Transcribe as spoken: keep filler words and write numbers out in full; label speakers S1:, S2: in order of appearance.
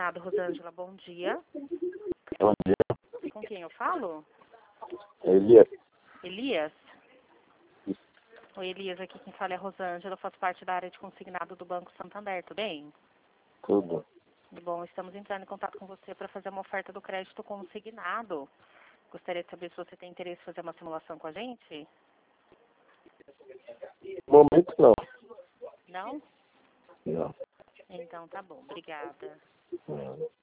S1: consignado, Rosângela, bom dia.
S2: Bom dia.
S1: Com quem eu falo?
S2: Elias.
S1: Elias? Oi, Elias, aqui quem fala é a Rosângela, eu faço parte da área de consignado do Banco Santander, tudo bem?
S2: Tudo.
S1: Bom, estamos entrando em contato com você para fazer uma oferta do crédito consignado. Gostaria de saber se você tem interesse em fazer uma simulação com a gente?
S2: No momento não.
S1: Não?
S2: Não.
S1: Então tá bom, obrigada.
S2: Não.